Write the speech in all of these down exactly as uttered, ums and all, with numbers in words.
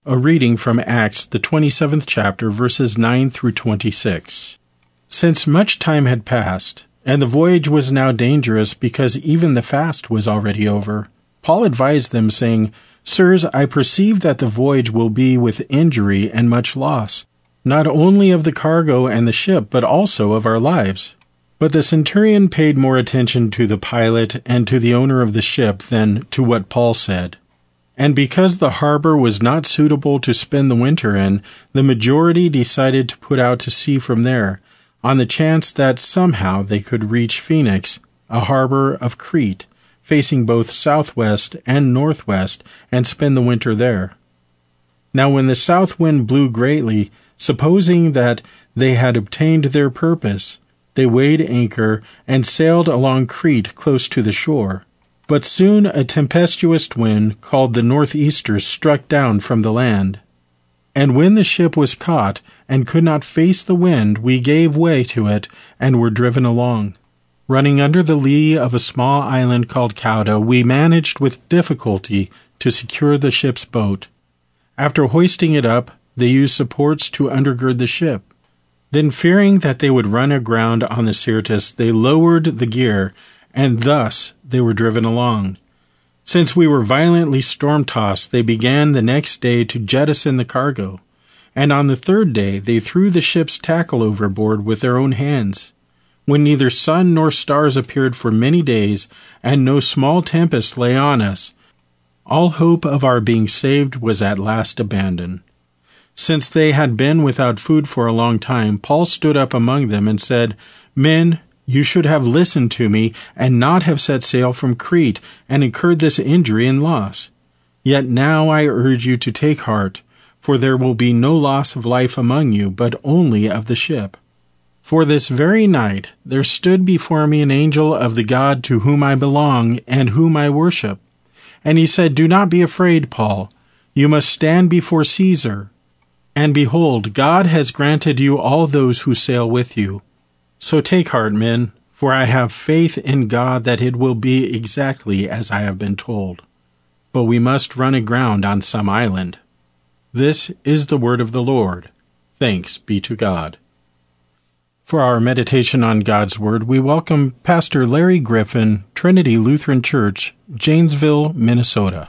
A reading from Acts, the twenty-seventh chapter, verses nine through twenty-six. Since much time had passed, and the voyage was now dangerous because even the fast was already over, Paul advised them, saying, Sirs, I perceive that the voyage will be with injury and much loss, not only of the cargo and the ship, but also of our lives. But the centurion paid more attention to the pilot and to the owner of the ship than to what Paul said. And because the harbor was not suitable to spend the winter in, the majority decided to put out to sea from there, on the chance that somehow they could reach Phoenix, a harbor of Crete, facing both southwest and northwest, and spend the winter there. Now when the south wind blew greatly, supposing that they had obtained their purpose, they weighed anchor and sailed along Crete close to the shore. But soon a tempestuous wind called the northeaster struck down from the land. And when the ship was caught and could not face the wind, we gave way to it and were driven along. Running under the lee of a small island called Cauda, we managed with difficulty to secure the ship's boat. After hoisting it up, they used supports to undergird the ship. Then, fearing that they would run aground on the Syrtis, they lowered the gear, and thus they were driven along. Since we were violently storm-tossed, they began the next day to jettison the cargo, and on the third day they threw the ship's tackle overboard with their own hands. When neither sun nor stars appeared for many days, and no small tempest lay on us, all hope of our being saved was at last abandoned. Since they had been without food for a long time, Paul stood up among them and said, Men, you should have listened to me, and not have set sail from Crete, and incurred this injury and loss. Yet now I urge you to take heart, for there will be no loss of life among you, but only of the ship. For this very night there stood before me an angel of the God to whom I belong, and whom I worship. And he said, Do not be afraid, Paul. You must stand before Caesar. And behold, God has granted you all those who sail with you. So take heart, men, for I have faith in God that it will be exactly as I have been told. But we must run aground on some island. This is the word of the Lord. Thanks be to God. For our meditation on God's Word, we welcome Pastor Larry Griffin, Trinity Lutheran Church, Janesville, Minnesota.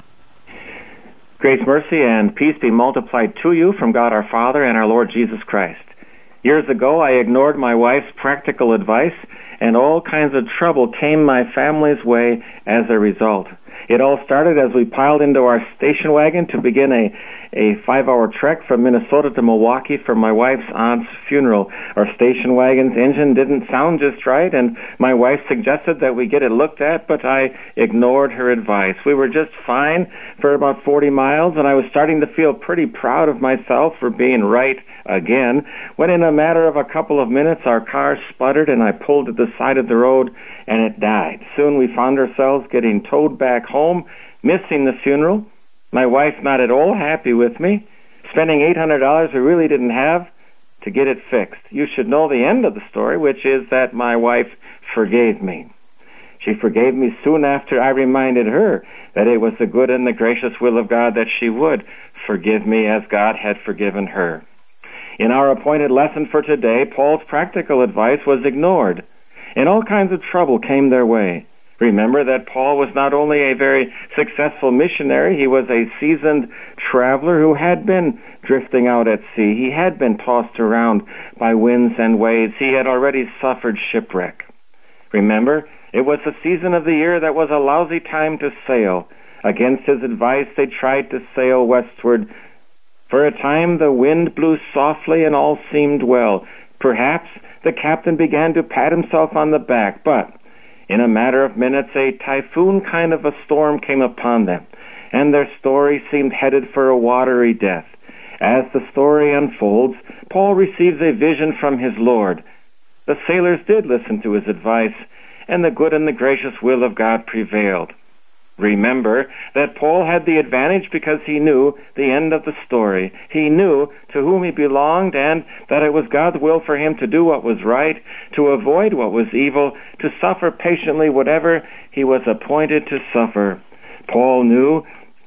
Grace, mercy, and peace be multiplied to you from God our Father and our Lord Jesus Christ. Years ago, I ignored my wife's practical advice, and all kinds of trouble came my family's way as a result. It all started as we piled into our station wagon to begin a, a five-hour trek from Minnesota to Milwaukee for my wife's aunt's funeral. Our station wagon's engine didn't sound just right, and my wife suggested that we get it looked at, but I ignored her advice. We were just fine for about forty miles, and I was starting to feel pretty proud of myself for being right again, when in a matter of a couple of minutes our car sputtered and I pulled to the side of the road and it died. Soon we found ourselves getting towed back home, missing the funeral. My wife not at all happy with me, spending eight hundred dollars we really didn't have to get it fixed. You should know the end of the story, which is that my wife forgave me. She forgave me soon after I reminded her that it was the good and the gracious will of God that she would forgive me as God had forgiven her. In our appointed lesson for today, Paul's practical advice was ignored, and all kinds of trouble came their way. Remember that Paul was not only a very successful missionary, he was a seasoned traveler who had been drifting out at sea. He had been tossed around by winds and waves. He had already suffered shipwreck. Remember, it was the season of the year that was a lousy time to sail. Against his advice, they tried to sail westward. For a time the wind blew softly and all seemed well. Perhaps the captain began to pat himself on the back, but in a matter of minutes a typhoon kind of a storm came upon them, and their story seemed headed for a watery death. As the story unfolds, Paul receives a vision from his Lord. The sailors did listen to his advice, and the good and the gracious will of God prevailed. Remember that Paul had the advantage because he knew the end of the story. He knew to whom he belonged and that it was God's will for him to do what was right, to avoid what was evil, to suffer patiently whatever he was appointed to suffer. Paul knew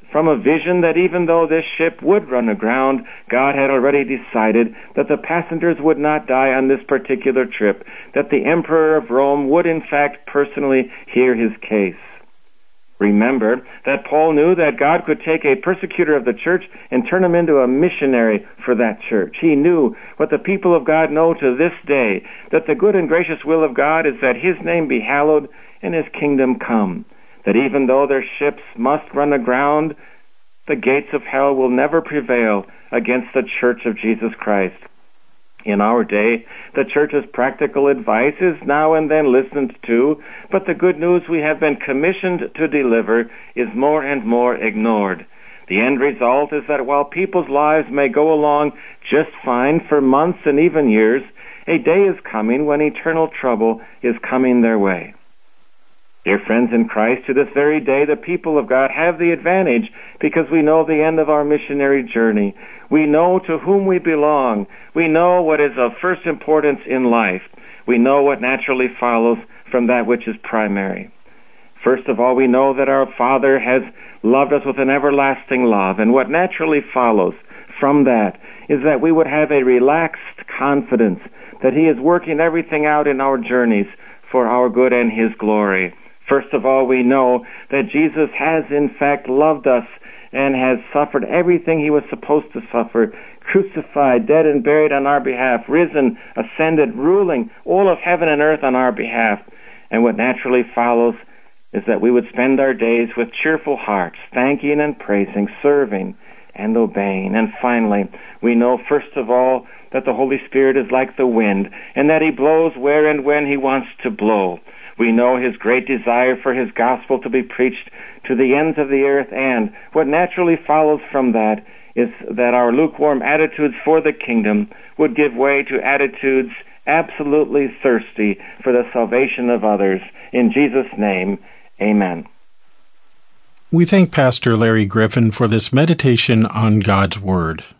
from a vision that even though this ship would run aground, God had already decided that the passengers would not die on this particular trip, that the Emperor of Rome would in fact personally hear his case. Remember that Paul knew that God could take a persecutor of the church and turn him into a missionary for that church. He knew what the people of God know to this day, that the good and gracious will of God is that his name be hallowed and his kingdom come, that even though their ships must run aground, the gates of hell will never prevail against the church of Jesus Christ. In our day, the church's practical advice is now and then listened to, but the good news we have been commissioned to deliver is more and more ignored. The end result is that while people's lives may go along just fine for months and even years, a day is coming when eternal trouble is coming their way. Dear friends in Christ, to this very day the people of God have the advantage because we know the end of our missionary journey. We know to whom we belong. We know what is of first importance in life. We know what naturally follows from that which is primary. First of all, we know that our Father has loved us with an everlasting love, and what naturally follows from that is that we would have a relaxed confidence that He is working everything out in our journeys for our good and His glory. First of all, we know that Jesus has in fact loved us and has suffered everything He was supposed to suffer, crucified, dead and buried on our behalf, risen, ascended, ruling all of heaven and earth on our behalf. And what naturally follows is that we would spend our days with cheerful hearts, thanking and praising, serving and obeying. And finally, we know first of all that the Holy Spirit is like the wind, and that He blows where and when He wants to blow. We know His great desire for His gospel to be preached to the ends of the earth, and what naturally follows from that is that our lukewarm attitudes for the kingdom would give way to attitudes absolutely thirsty for the salvation of others. In Jesus' name, amen. We thank Pastor Larry Griffin for this meditation on God's Word.